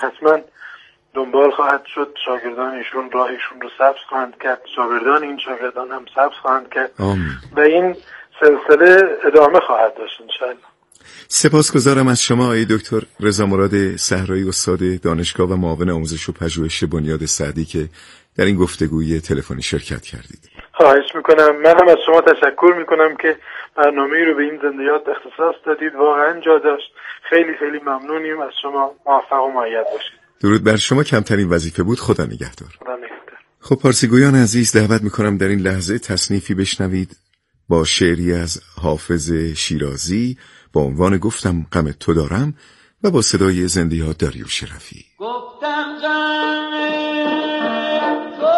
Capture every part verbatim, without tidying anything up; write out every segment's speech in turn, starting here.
حتما دنبال خواهد شد. شاگردان ایشون راهشون رو سبز خواهند کرد، شاگردان این شاگردان هم سبز خواهند کرد آمین. و این سلسله ادامه خواهد داشت انشاءالله. سپاسگزارم از شما آقای دکتر رضا مراد صحرایی، استاد دانشگاه و معاون آموزش و پژوهش بنیاد سعدی که در این گفتگوی تلفنی شرکت کردید. خواهش میکنم. من هم از شما تشکر میکنم که برنامه‌ای رو به این زندیات اختصاص دادید، واقعا جا داشت. خیلی خیلی ممنونیم از شما. موفق و مؤید باشید. درود بر شما. کمترین وظیفه بود. خدا نگهدار. خدا نگهدار. خب پارسیگویان عزیز، دعوت میکنم در این لحظه تصنیفی بشنوید با شعری از حافظ شیرازی با عنوان گفتم غم تو دارم و با صدای زندیات داریوش رفیعی. گفتم غم تو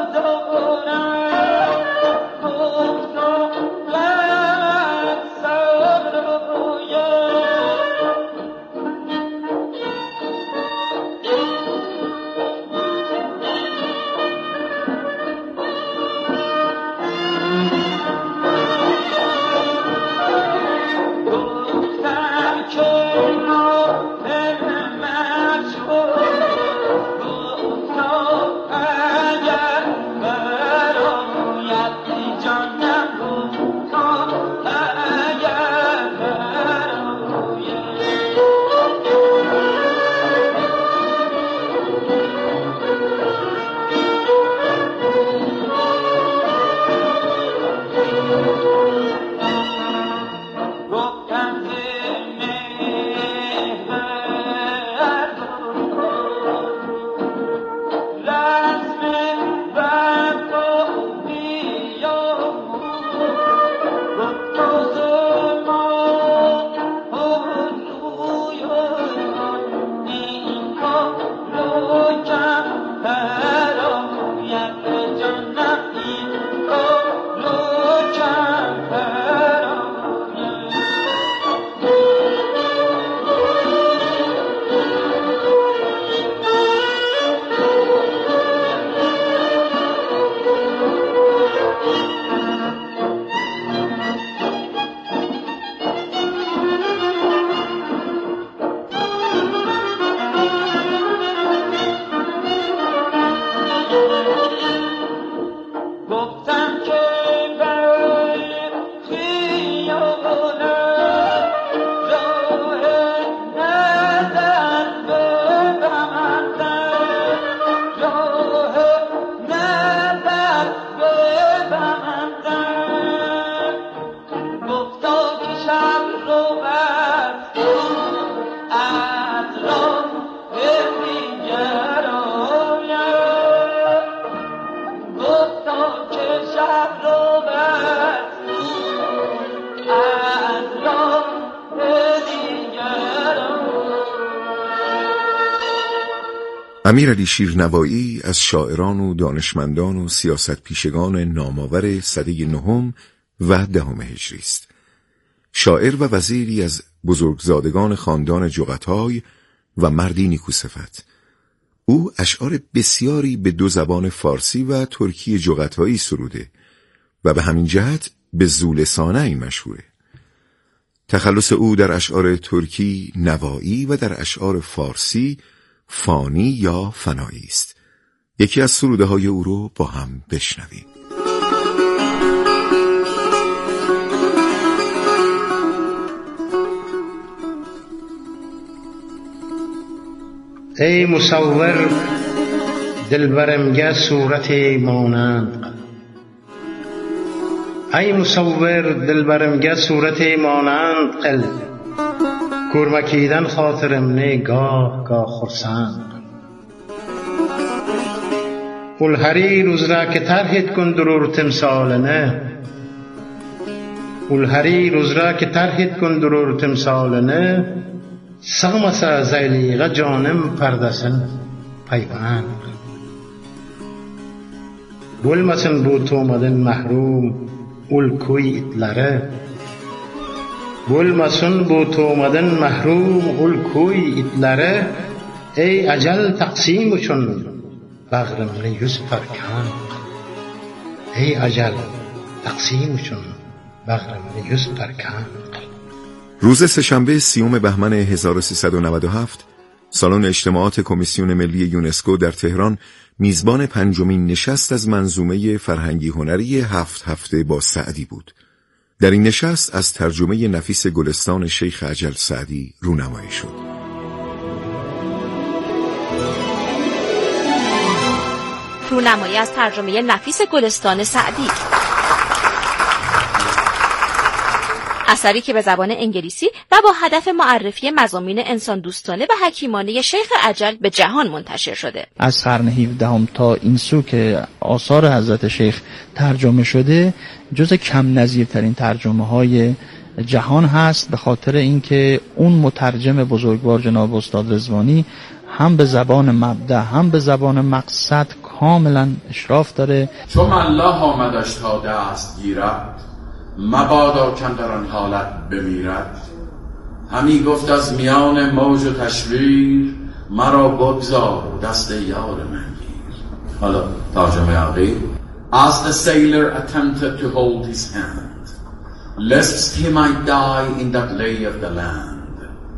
امیرعلی شیرنوایی از شاعران و دانشمندان و سیاست پیشگان نامآور سده نهم و دهم هجری است. شاعر و وزیری از بزرگزادگان خاندان جغتای و مردی نیکوصفت. او اشعار بسیاری به دو زبان فارسی و ترکی جغتایی سروده و به همین جهت به ذولسانه این مشهوره. تخلص او در اشعار ترکی نوایی و در اشعار فارسی فانی یا فنایی است. یکی از سروده های او رو با هم بشنویم. ای مصور دلبرمگه صورت مانند، ای مصور دلبرمگه صورت مانند قل، کورمکیدن خاطرم نه گاه گاه خرسند. اول هری روز را که ترهید کن درور تمثالنه، اول هری روز را که ترهید کن درور تمثالنه، سغمسا زیلیغا جانم پردسن پیوند. Bulmasın bu to'madan mahrum ul ko'y itlari, Bulmasın bu to'madan mahrum ul ko'y itlari, ey ajal taqsim uchun bag'rimni yuz farkan, ey ajal taqsim uchun bag'rimni yuz farkan. روز سه‌شنبه سیوم بهمن هزار و سیصد و نود و هفت سالن اجتماعات کمیسیون ملی یونسکو در تهران میزبان پنجمین نشست از منظومه فرهنگی هنری هفت هفته با سعدی بود. در این نشست از ترجمه نفیس گلستان شیخ اجل سعدی رونمایی شد. رونمایی از ترجمه نفیس گلستان سعدی، اثری که به زبان انگلیسی و با هدف معرفی مضامین انسان دوستانه و حکیمانه شیخ اجل به جهان منتشر شده. از قرن هفدهم تا این سو که آثار حضرت شیخ ترجمه شده، جز کم نظیرترین ترجمه های جهان هست، به خاطر اینکه اون مترجم بزرگوار جناب استاد رضوانی هم به زبان مبدأ هم به زبان مقصد کاملا اشراف داره. چون الله آمدش تا دست گیرد، مبادا کندر آن حالت بمیرد. همی گفت از میان موج و تشویر، مرا بگذار دست یار من گیر. حالا ترجمه عقیل. As the sailor attempted to hold his hand, lest he might die in that lay of the land,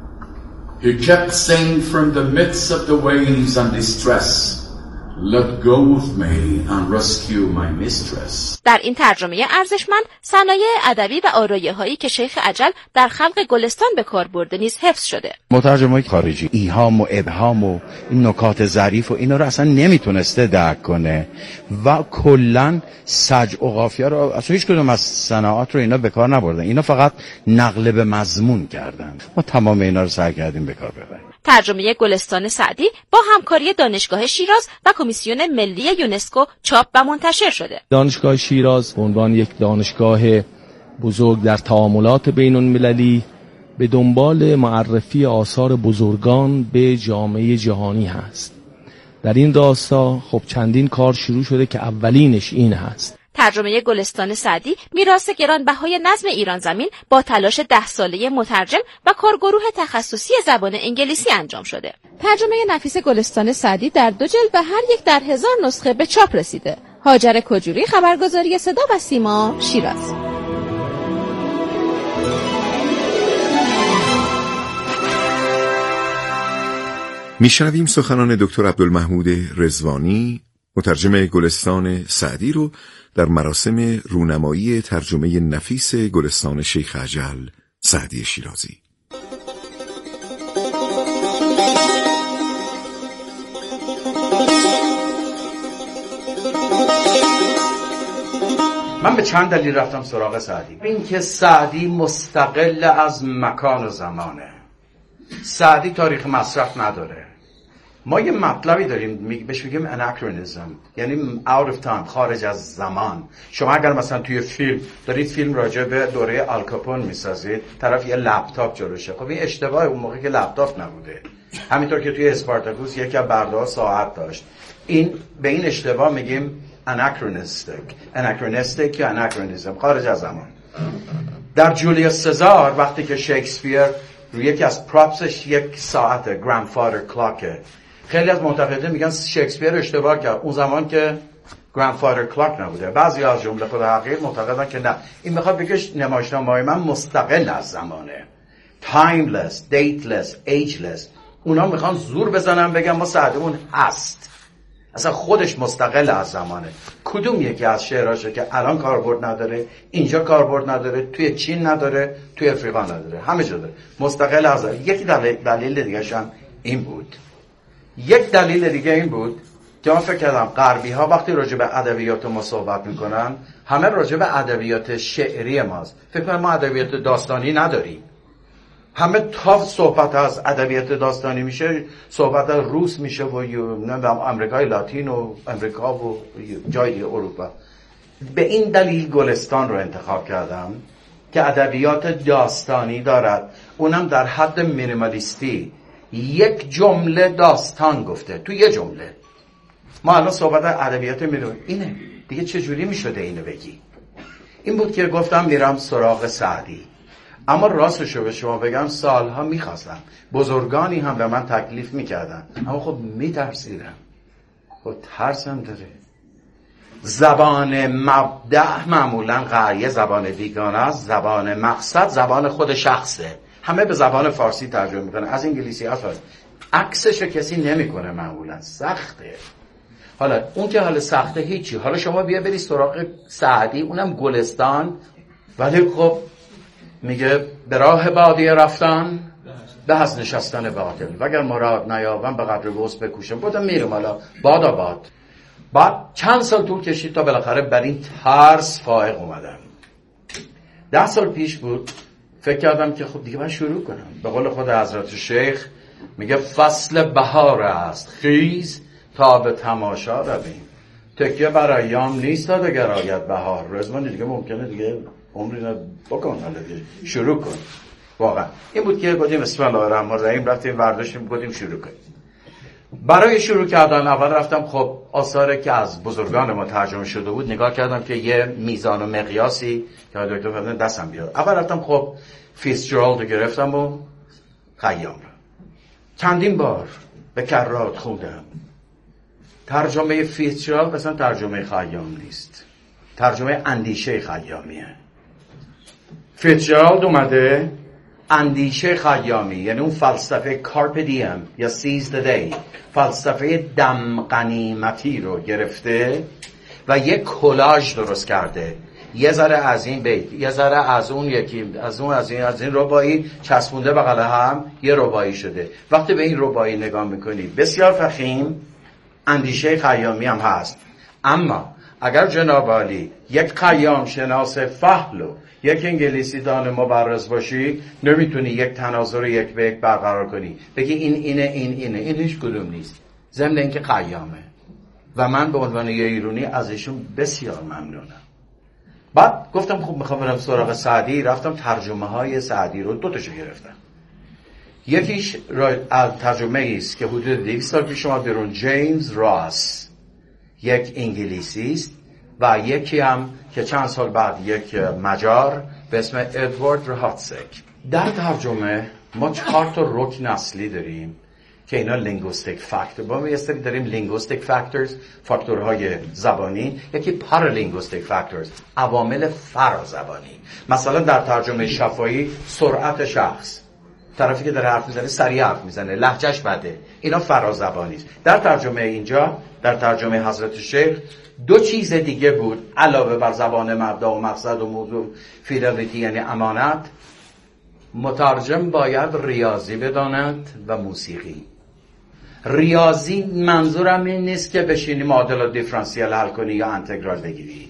he kept saying from the midst of the waves and distress, let go of me and rescue my mistress. در این ترجمه ارزشمند صنایع ادبی و آرایه هایی که شیخ اجل در خلق گلستان به کار برده نیز حفظ شده. مترجمای خارجی ایهام و ابهام و این نکات ظریف و اینا رو اصلا نمیتونسته درک کنه و کلا سجع و قافیه رو اصلا هیچ کدوم از صناعات رو اینا به کار نبردن. اینا فقط نقل به مضمون کردن. ما تمام اینا رو سعی کردیم به کار ببریم. ترجمه گلستان سعدی با همکاری دانشگاه شیراز و کمیسیون ملی یونسکو چاپ و منتشر شده. دانشگاه شیراز به عنوان یک دانشگاه بزرگ در تعاملات بین المللی به دنبال معرفی آثار بزرگان به جامعه جهانی هست. در این راستا خب چندین کار شروع شده که اولینش این هست. ترجمه گلستان سعدی میراث گرانبهای نظم ایران زمین با تلاش ده ساله مترجم و کارگروه تخصصی زبان انگلیسی انجام شده. ترجمه نفیس گلستان سعدی در دو جلد و هر یک در هزار نسخه به چاپ رسیده. هاجر کجوری، خبرگزاری صدا و سیما، شیراز. میشنویم سخنان دکتر عبدالمحمود رضوانی، مترجم گلستان سعدی رو در مراسم رونمایی ترجمه نفیس گلستان شیخ اجل سعدی شیرازی. من به چند دلیل رفتم سراغ سعدی. این که سعدی مستقل از مکان و زمانه. سعدی تاریخ مصرف نداره. ما یه مطلبی داریم بهش میگیم anachronism، یعنی out of time، خارج از زمان. شما اگر مثلا توی فیلم دارید فیلم راجع به دوره آلکاپون میسازید، طرف یه لپتاپ جلوشه، خب این اشتباه، اون موقع که لپتاپ نبوده. همینطور که توی اسپارتاکوس یکی از برده‌ها ساعت داشت. این به این اشتباه میگیم anachronistic anachronistic یا anachronism، خارج از زمان. در جولیوس سزار وقتی که شکسپیر روی یکی از پراپسش یک ساعت grandfather کلاکه، خیلی از منتقدین میگن شکسپیر اشتباه کرد، اون زمان که grandfather کلاک نبوده. بعضی از جمله خود حقیر معتقدن که نه، این میخواد بگه نمایشنامه‌های من مستقل از زمانه، timeless dateless ageless. اونا میخوان زور بزنن بگن ما سعدیمون هست، اصلا خودش مستقل از زمانه. کدوم یکی از شعراشه که الان کاربرد نداره، اینجا کاربرد نداره، توی چین نداره، توی افریقا نداره، همه جا داره، مستقل از زمانه. یکی دلیل, دلیل دیگه هم این بود. یک دلیل دیگه این بود که من فکر کردم غربی ها وقتی راجع به ادبیات ما صحبت میکنن، همه راجع به ادبیات شعری ماست. فکر کنم ما ادبیات داستانی نداریم. همه تا صحبت از ادبیات داستانی میشه، صحبت از روس میشه و نمیدونم آمریکای لاتین و امریکا و جای دیگه اروپا. به این دلیل گلستان رو انتخاب کردم که ادبیات داستانی دارد، اونم در حد مینیمالیستی. یک جمله داستان گفته تو یه جمله. ما الان صحبت از ادبیات میریم اینه دیگه، چجوری میشده اینو بگی؟ این بود که گفتم میرم سراغ سعدی. اما راستشو به شما بگم سالها میخواستم، بزرگانی هم به من تکلیف میکردن، اما خب میترسیدم. خب ترسم داره. زبان مبدأ معمولا قریه زبان بیگانه است، زبان مقصد زبان خود شخصه. همه به زبان فارسی ترجمه میکنن، از انگلیسی هست. عکسش کسی نمیکنه معمولا، سخته. حالا اون که حالا سخته هیچی. حالا شما بیا بری سراغ سعدی، اونم گلستان، ولی خب میگه به راه بادیه رفتن به از نشستن باطل، وگر مراد نیابم به قدر وسع بکوشم. بودم میرم حالا باد آباد. بعد چند سال طول کشید تا بالاخره بر این ترس فائق اومدم. ده سال پیش بود فکر کردم که خب دیگه من شروع کنم. به قول خود حضرت شیخ میگه فصل بهار است، خیز تا به تماشا رویم. تکیه بر ایام نیست تا دگر آید بهار. رزمانی دیگه ممکنه دیگه عمری نه بکن، حالا دیگه شروع کن. واقعا این بود که گفتیم بسم الله الرحمن الرحیم، رفتیم برداشتیم گفتیم شروع کنیم. برای شروع کردن اول رفتم خب آثاری که از بزرگان ما ترجمه شده بود نگاه کردم که یه میزان و مقیاسی که دکتر فرمودن دستم بیاد. اول رفتم خب فیتزجرالد رو گرفتم و خیام رو چندین بار به کرات خوندم. ترجمه فیتزجرالد مثلا ترجمه خیام نیست، ترجمه اندیشه خیامیه. فیتزجرالد اومده اندیشه خیامی، یعنی اون فلسفه کارپ دیم یا سیز د دی، فلسفه دم غنیمتی رو گرفته و یک کلاژ درست کرده. یه ذره از این بیت، یه ذره از اون یکی، از اون از این از این ربایی چسبونده بغل هم یه ربایی شده. وقتی به این ربایی نگاه میکنی بسیار فخیم، اندیشه خیامی هم هست. اما اگر جناب عالی یک خیام شناس فحل یک انگلیسی دان مبرز باشی، نمیتونی یک تناظر یک به یک برقرار کنی بگی این اینه این اینه این هیچ کدوم نیست، ضمن اینکه قیامه. و من به عنوان یه ایرانی از ایشون بسیار ممنونم. بعد گفتم خب میخوام برم سراغ سعدی. رفتم ترجمه های سعدی رو دو تاشو گرفتم. یکیش ترجمه ایست که حدود دویست سال پیش شما برون، جیمز راس، یک انگلیسی است، و یکی هم که چند سال بعد یک مجار به اسم ادوارد رهاتسک. در ترجمه ما چهار تا رکن اصلی داریم که اینا لینگویستیک فاکتور. با ما یه سری داریم لینگویستیک فاکتورز، فاکتورهای زبانی، یکی پارالینگویستیک فاکتورز، عوامل فرازبانی. مثلا در ترجمه شفاهی سرعت شخص، طرفی که داره حرف میزنه سریع حرف میزنه، لهجهش بده، اینا فرازبانی است. در ترجمه اینجا، در ترجمه حضرت شیخ، دو چیز دیگه بود علاوه بر زبان مبدا و مقصد و موضوع، فیدلیتی یعنی امانت. مترجم باید ریاضی بداند و موسیقی. ریاضی منظورم این نیست که بشینی معادلات دیفرانسیل حل کنی یا انتگرال بگیری،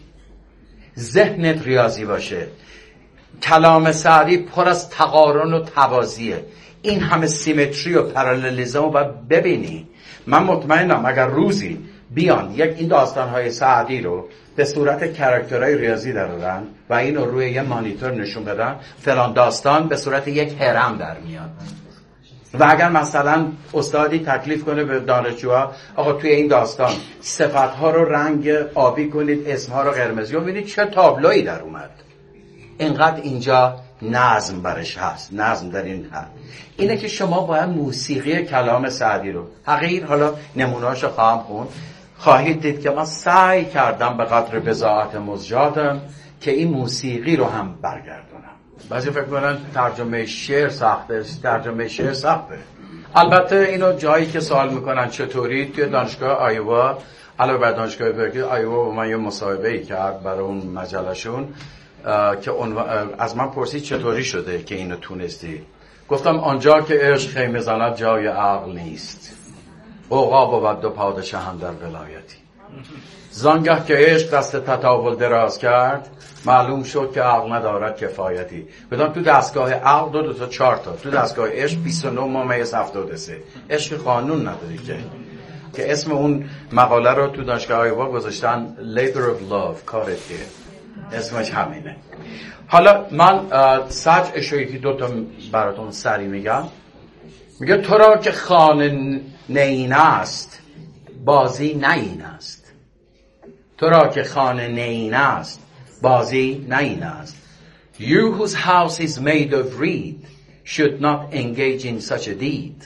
ذهنت ریاضی باشه. کلام سعدی پر از تقارن و توازیه. این همه سیمتری و پارالیلیسم رو باید ببینی. من مطمئنم اگر روزی بیان یک این داستان‌های سعدی رو به صورت کاراکترهای ریاضی درارن و این رو روی یه مانیتور نشون بدن، فلان داستان به صورت یک هرم در میاد. و اگر مثلا استادی تکلیف کنه به دانشجوها آقا توی این داستان صفت‌ها رو رنگ آبی کنید، اسم‌ها رو قرمزی، و ببینید چه تابلویی در اومد. اینقدر اینجا نظم برش هست، نظم در این هست. اینه که شما باید موسیقی کلام سعدی رو حقیر، حالا نمونه‌اشو خواهم خوند، خواهید دید که من سعی کردم به قدر بضاعت مزجاتم که این موسیقی رو هم برگردونم. بعضی فکر کنن ترجمه شعر سخته، ترجمه شعر سخته. البته اینو جایی که سوال میکنن چطوری، توی دانشگاه آیوا، علاوه بر دانشگاه برکلی، آیوا با من یه مصاحبه‌ای کرد برای اون مجلهشون که از من پرسید چطوری شده که اینو تونستی. گفتم آنجا که عشق خیمه زند جای عقل نیست، عقاب و دو پادشاه هم در ولایتی. زانگه که عشق دست تطاول دراز کرد، معلوم شد که عقل ندارد کفایتی. گفتم تو دستگاه عقل دو دو تا چهار تا، تو دستگاه عشق بیست و نه ممیز هفتاد و سه. عشق قانون نداری که که اسم اون مقاله رو تو دانشگاه آیوا گذاشتن Labor of Love، کارت که اسمش همینه. حالا من سج اشویی دو تا براتون سری میگم. میگه تو را که خانه نین است بازی نین است، تو را که خانه نین است بازی نین است. You whose house is made of reed should not engage in such a deed.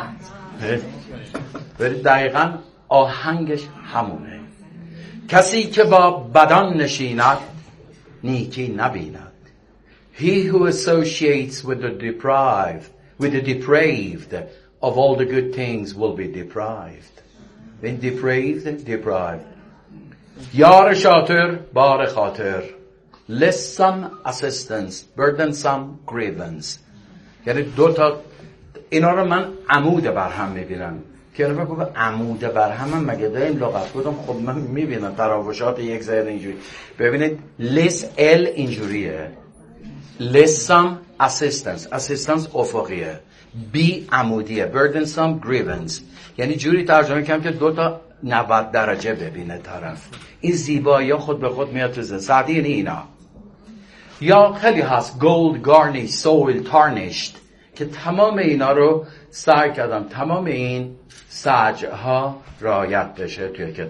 دقیقاً آهنگش همونه. کسی که با بدان نشیند نیکی نبیند. He who associates with the deprived, with the depraved, of all the good things will be deprived. When depraved, deprived. یار شاطر بار خاطر. Lessome assistance, burdensome grievance. یعنی دو تا اینا رو من عمود برهم میبینم. که انا بگم عمود برهم مگه داریم لغت بودم. خب من میبینم تراوشات یک ذهن اینجوری. ببینید less ال اینجوریه. Lessome assistance, assistance افقیه. B عمودیه. burdensome grievance. یعنی جوری ترجمه کنم که دو تا نود درجه ببینه طرف. این زیبایی ها خود به خود میاد تو ذهن. سعدی یعنی اینا. یا خیلی هست gold garnished, soil tarnished که تمام اینا رو سعی کردم تمام این سجعها رعایت بشه توی کتاب.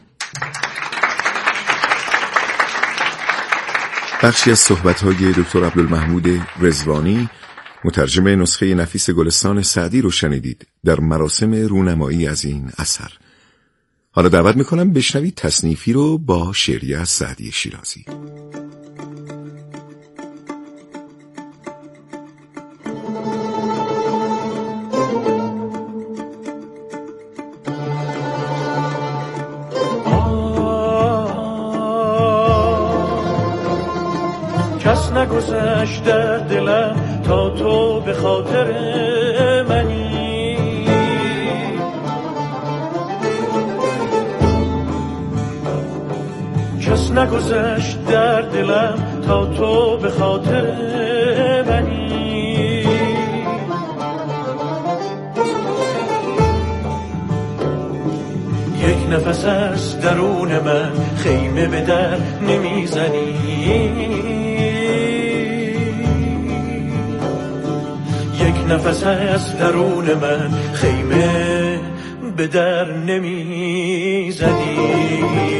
بخشی از صحبت‌های دکتر عبدالمحمود رضوانی مترجم نسخه نفیس گلستان سعدی رو شنیدید در مراسم رونمایی از این اثر. حالا دعوت میکنم بشنوید تصنیفی رو با شعری از سعدی شیرازی. کس نگذشت در دلم تا تو به خاطر منی. کس نگذشت در دلم تا تو به خاطر منی. یک نفس از درون من خیمه به در نمیزنی. نفس از درون من خیمه به در نمی زدی.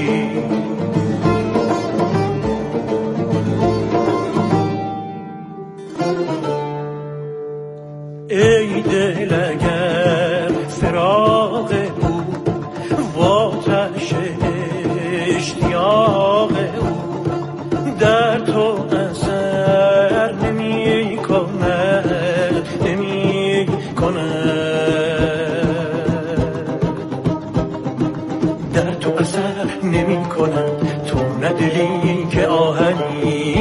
ای دل اگر فراق او و آتش اشتیاق او در تو اثر نمی کند در تو اثر نمی کند تو ندلی که آهنی.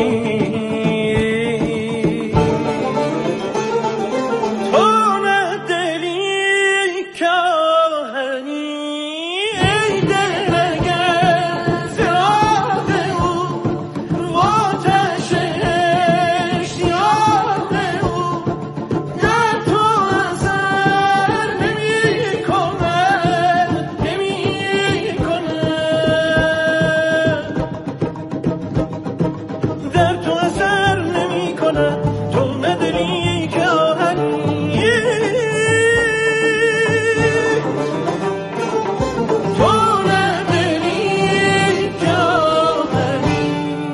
تو ندلی که آهنی. ای دل اگر فراق او و آتش اشتیاق او در تو اثر نمی کند نمی کند در تو اثر نمی کند تو نداری که آهنی. تو نداری که آهنی.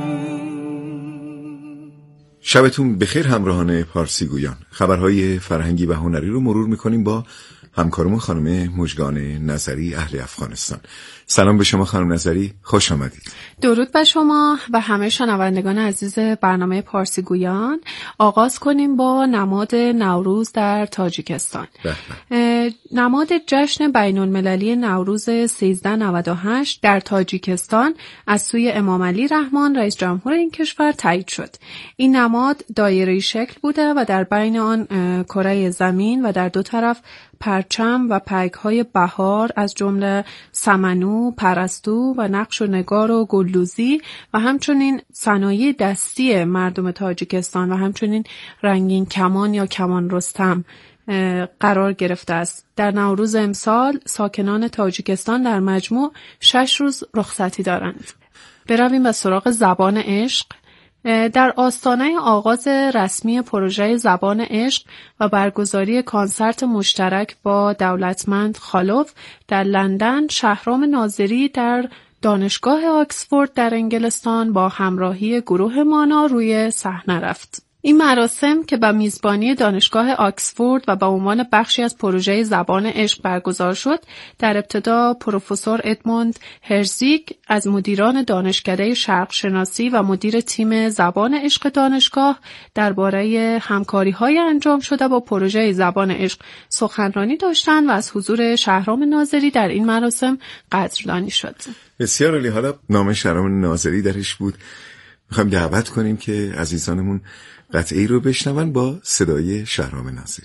شبتون بخیر همراهان پارسی گویان. خبرهای فرهنگی و هنری رو مرور میکنیم با همکارمون خانم مژگان نظری اهل افغانستان. سلام به شما خانم نظری، خوش آمدید. درود بر شما و همه شنوندگان عزیز برنامه پارسی گویان. آغاز کنیم با نماد نوروز در تاجیکستان. نماد جشن بین‌المللی نوروز سیزده نود و هشت در تاجیکستان از سوی امام علی رحمان رئیس جمهور این کشور تایید شد. این نماد دایره‌ای شکل بوده و در بین آن کره زمین و در دو طرف پرچم و پیک‌های بهار از جمله سمنو، پرستو و نقش و نگار و گلدوزی و همچنین صنایع دستی مردم تاجیکستان و همچنین رنگین کمان یا کمان رستم قرار گرفته است. در نوروز امسال ساکنان تاجیکستان در مجموع شش روز رخصتی دارند. برویم به سراغ زبان عشق. در آستانه آغاز رسمی پروژه زبان عشق و برگزاری کنسرت مشترک با دولتمند خالوف در لندن، شهرام ناظری در دانشگاه آکسفورد در انگلستان با همراهی گروه مانا روی صحنه رفت. این مراسم که به میزبانی دانشگاه آکسفورد و به عنوان بخشی از پروژه زبان عشق برگزار شد، در ابتدا پروفسور ادموند هرزیگ از مدیران دانشکده شرق شناسی و مدیر تیم زبان عشق دانشگاه درباره همکاری‌های انجام شده با پروژه زبان عشق سخنرانی داشتند و از حضور شهرام ناظری در این مراسم قدردانی شد. بسیار عالی. حالا نام شهرام ناظری درش بود. میخوایم دعوت کنیم که عزیزانمون قطعی رو بشنون با صدای شهرام ناظری.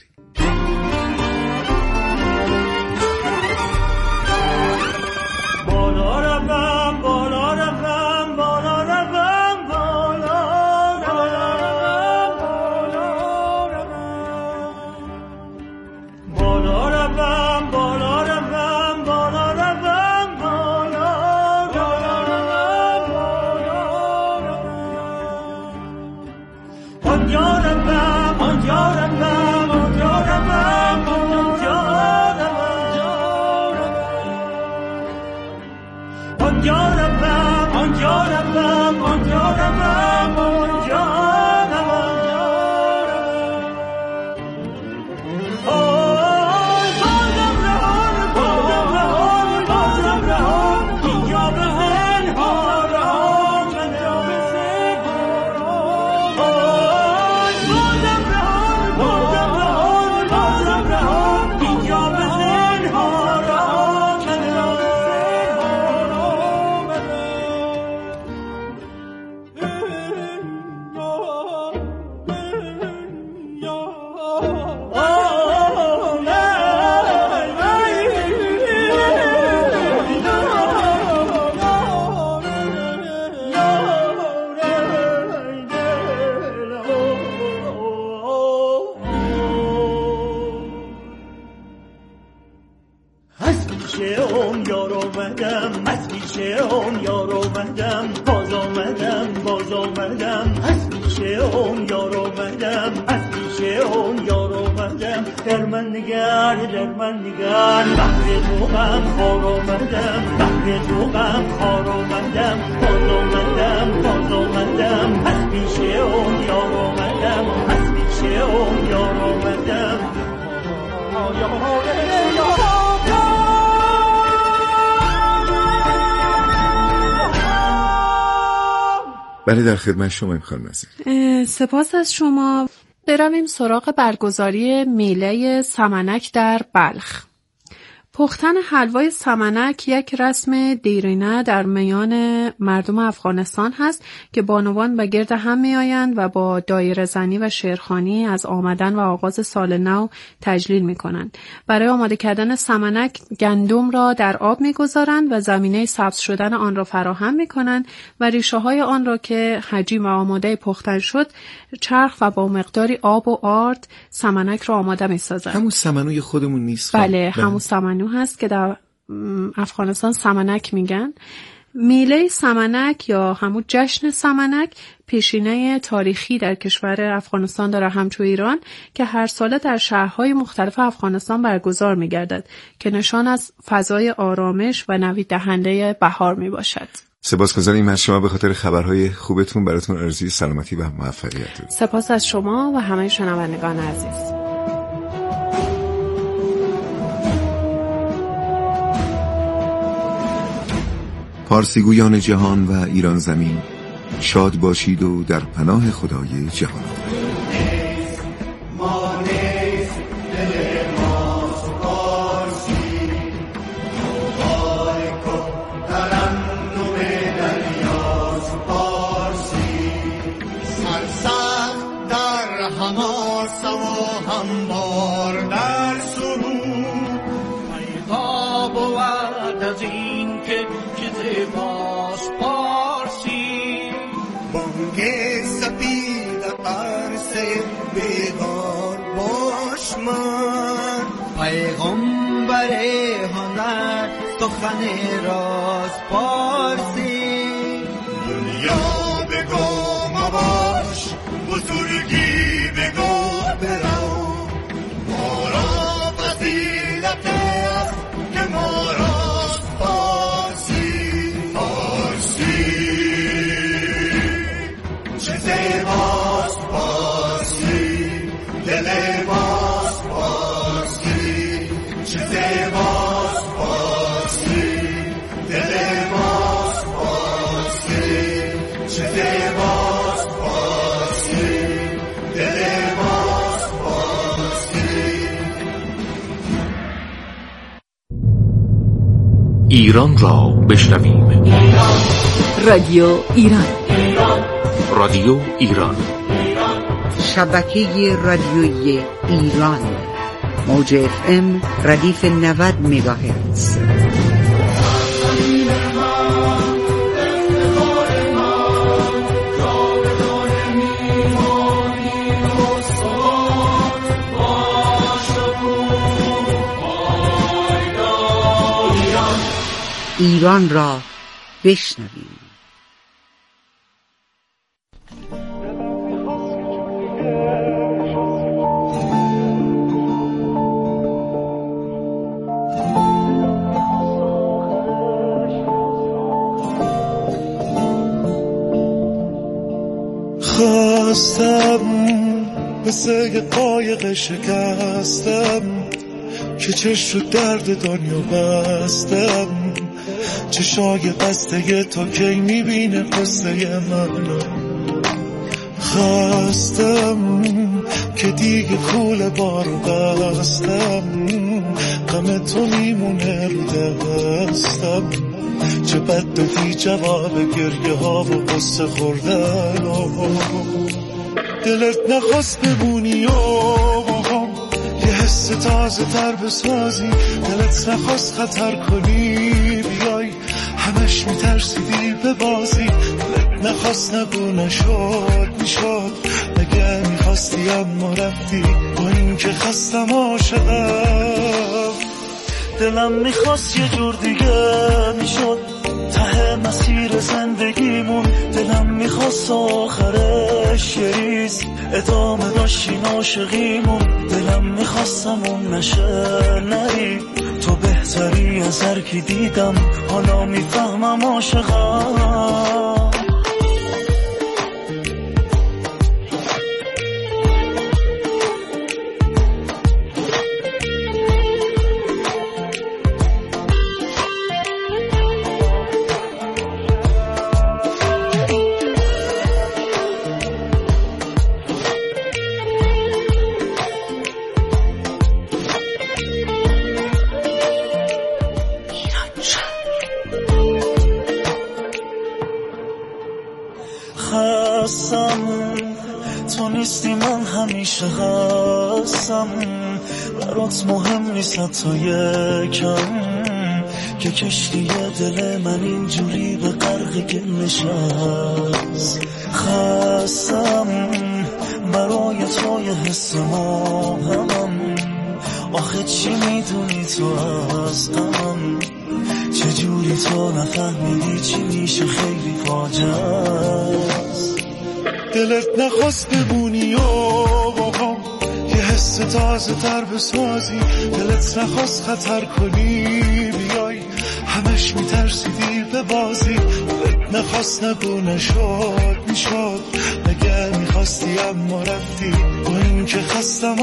بله در خدمت شما میخوام نظر. سپاس از شما. برویم سراغ برگزاری میله سمنک در بلخ. پختن حلوای سمنک یک رسم دیرینه در میان مردم افغانستان هست که بانوان به گرد هم می آیند و با دایره زنی و شعرخوانی از آمدن و آغاز سال نو تجلیل می کنند. برای آماده کردن سمنک گندم را در آب می گذارند و زمینه سبز شدن آن را فراهم می کنند و ریشه های آن را که حجیم و آماده پختن شد چرخ و با مقداری آب و آرد سمنک را آماده می سازند. همون سمنوی خودمون نیست؟ بله همون سمنو هست که در افغانستان سمنک میگن. میله سمنک یا همون جشن سمنک پیشینه تاریخی در کشور افغانستان داره، همچو ایران، که هر ساله در شهرهای مختلف افغانستان برگزار میگردد که نشان از فضای آرامش و نوید دهنده بهار میباشد. سپاسگزاریم از شما به خاطر خبرهای خوبتون. براتون آرزوی سلامتی و موفقیت. سپاس از شما و همه شنوندگان عزیز. پارسیگویان جهان و ایران زمین، شاد باشید و در پناه خدای جهان. پیغمبر هنر سخن راز پارسی، دنیا بگو مباش بزرگی بگو برو، ما را فضیلت است که ما راست پارسی. پارسی چه زیباست پارسی. ایران را بشنویم. رادیو ایران، رادیو ایران، شبکه رادیویی ایران، موج اف ام ردیف نود مگاهرتز. ایران را بشنویم. خواستم مثل یه قایق شکستم که چشم رو درد دنیا بستم، چشای بسته تو کی میبینه قصه منو. خواستم که دیگه کول بارو بستم، غم تو میمونه رو دستم، چه بد دادی جواب گریه ها و قصه خوردن. دلت نخواست بمونی و یه حس تازه تر بسازی، دلت نخواست خطر کنی بیای، همش میترسیدی به بازی، دلت نخواست نگو نشد میشد، مگه میخواستی اما رفتی، با این که خستم عاشقم. دلم میخواست یه جور دیگه میشد ته مسیر زندگیمون، دلم میخواست آخرش یه ریز ادامه داشتین عاشقیمون، دلم میخواستم اون نشه نری، تو بهتری از هر کی دیدم، حالا میفهمم عاشقم. تو نیستی من همیشه هستم، برات مهم نیست تا یکم، که کشتی دل من اینجوری به غرق که نشست. خستم برای تو یه حس مبهمم، آخه چی میدونی تو از غمم، چجوری تو نفهمیدی چی میشه خیلی فاجعه است. دلت نخواست بمونی و باهم یه حس تازه تر بسازی، دلت نخواست خطر کنی بیای، همش میترسیدی به بازی، دلت نخواست نگو نشد میشد، مگه میخواستی اما رفتی، با این که خستم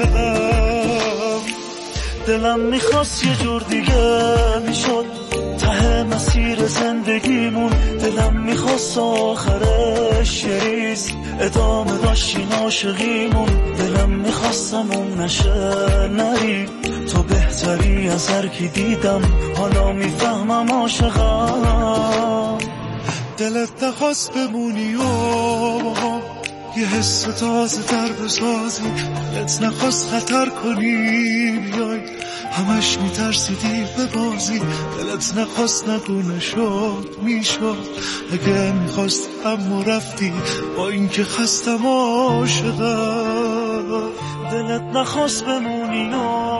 عاشقم. دلم میخواست یه جور دیگه میشد ته مسیر زندگیمون، دلم میخواست آخرش یه ریز ادامه داشتین عاشقیمون، دلم میخواستم اون نشه نری، تو بهتری از هر کی دیدم، حالا میفهمم عاشقم. دلت نخواست بمونی و یه حس تازه تر بسازی، دلت نخواست خطر کنی بیای، همش میترسیدی به بازی، دلت نخواست نگو نشد میشد، اگه میخواست اما رفتی، با این که خستم عاشقم. دلت نخواست بمونی و